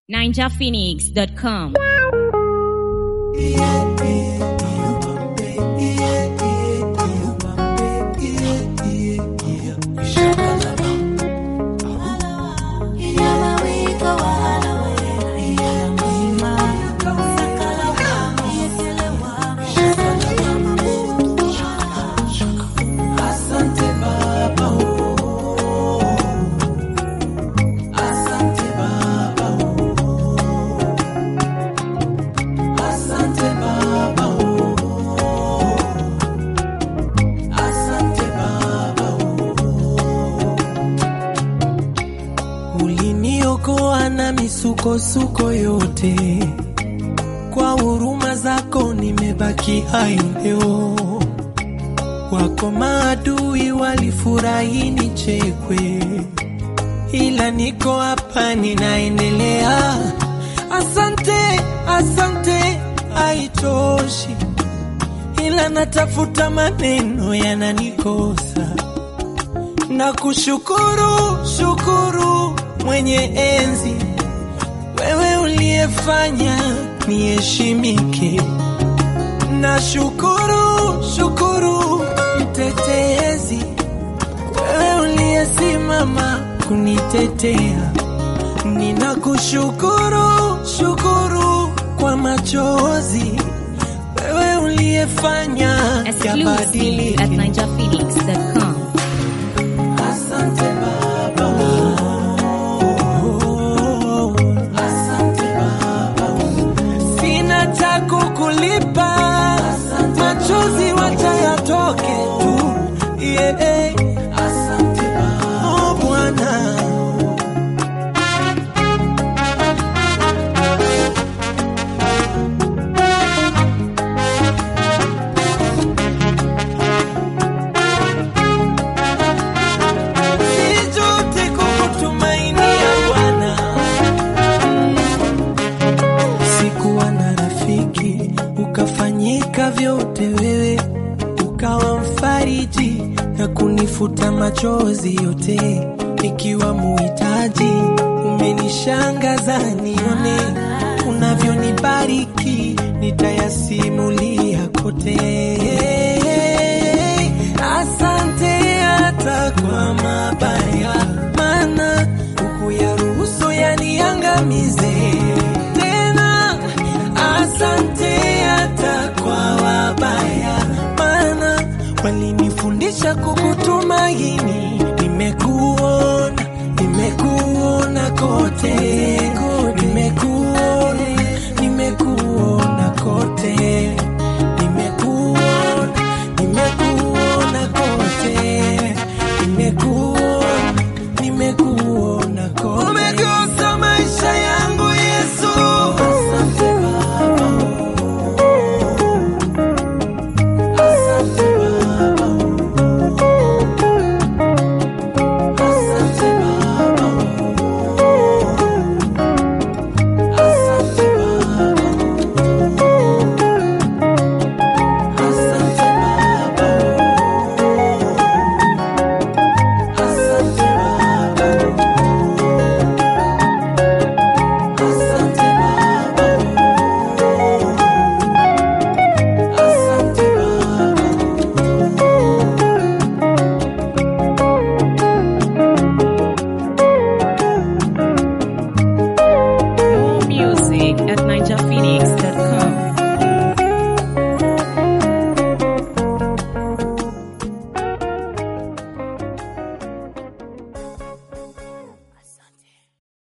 NinjaPhoenix.com. Uliniokoa na misukosuko yote, kwa huruma zako nimebaki hai leo. Wako maadui walifurahi nichekwe, ila niko hapa ninaendelea. Asante, asante haitoshi, ila natafuta maneno yananikosa. Na kushukuru, shukuru mwenye enzi, wewe uliyefanya niheshimike. Na shukuru, shukuru mtetezi, wewe uliyesimama kunitetea. Ninakushukuru, shukuru kwa machozi, wewe uliyefanya Exclusive at NinjaPhoenix.com. Asante Baba, asante Baba, sina cha kukulipa, machozi wacha yatoke tu. Yeah. Asante Baba, oh Bwana. Ukafanyika vyote wewe, ukawa mfariji na kunifuta machozi yote. Ikiwa muhitaji, umenishangaza nione unavyonibariki, nitayasimulia kote. Asante hata kwa mabaya, maana hukuyaruhusu yaniangamize.